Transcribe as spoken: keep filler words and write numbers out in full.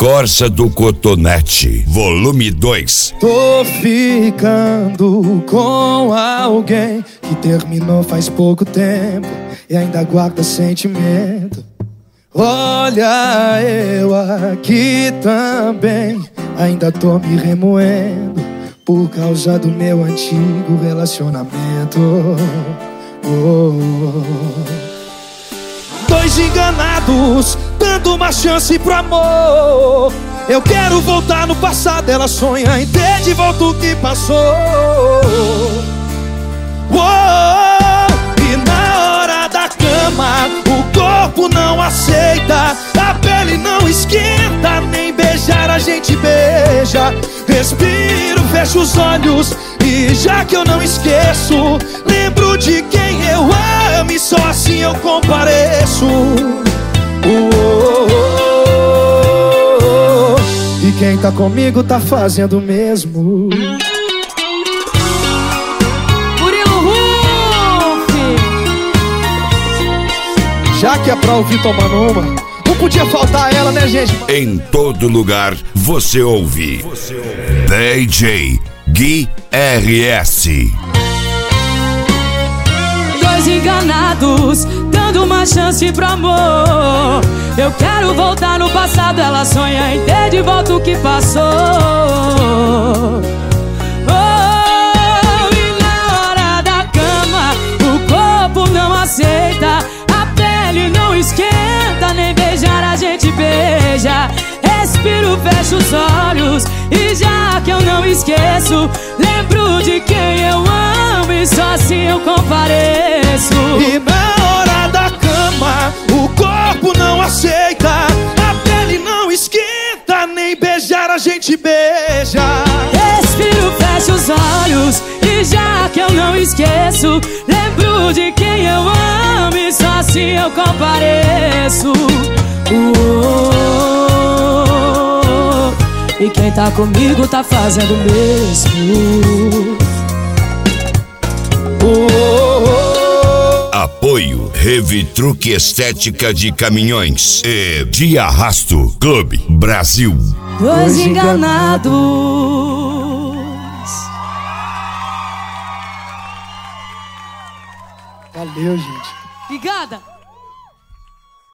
Corsa do Cotonete, volume dois. Tô ficando com alguém que terminou faz pouco tempo e ainda guarda sentimento. Olha, eu aqui também ainda tô me remoendo por causa do meu antigo relacionamento. Oh, oh. Dois enganados, dando uma chance pro amor. Eu quero voltar no passado, ela sonha em ter de volta o que passou. Oh, e na hora da cama, o corpo não aceita, a pele não esquenta, nem beijar a gente beija. Respiro, fecho os olhos e já que eu não esqueço, lembro de quem eu amo e só assim eu compareço. Oh, oh, oh, oh. E quem tá comigo tá fazendo o mesmo. Já que é pra ouvir tomando uma, não podia faltar ela, né, gente? Em todo lugar você ouve, você ouve. D J Gui R S. Dois enganados, dando uma chance pro amor. Eu quero voltar no passado, ela sonha em ter de volta o que passou. Oh, e na hora da cama, o corpo não aceita, não esquenta, nem beijar a gente beija. Respiro, fecho os olhos e já que eu não esqueço, lembro de quem eu amo e só assim eu compareço. E na hora da cama, o corpo não aceita, a pele não esquenta, nem beijar a gente beija. Respiro, fecho os olhos e já que eu não esqueço, lembro de quem eu amo e só assim eu compareço. Oh, oh, oh. E quem tá comigo tá fazendo o mesmo. Oh, oh, oh. Apoio Revitruque Estética de Caminhões e de Arrasto Clube Brasil. Dois enganados. Valeu, gente. Obrigada.